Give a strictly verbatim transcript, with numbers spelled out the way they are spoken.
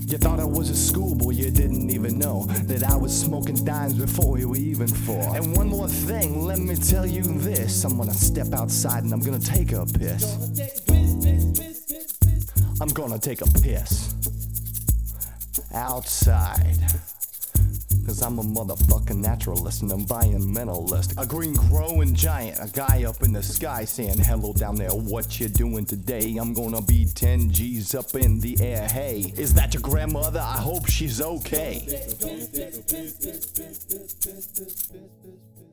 You thought I was a schoolboy, you didn't even know that I was smoking dimes before you were even four. And one more thing, let me tell you this. I'm gonna step outside and I'm gonna take a piss. I'm gonna take a piss outside. Cause I'm a motherfucking naturalist, an environmentalist, a green growing giant, a guy up in the sky saying hello down there, what you doing today? I'm gonna be ten G's up in the air, hey. Is that your grandmother? I hope she's okay.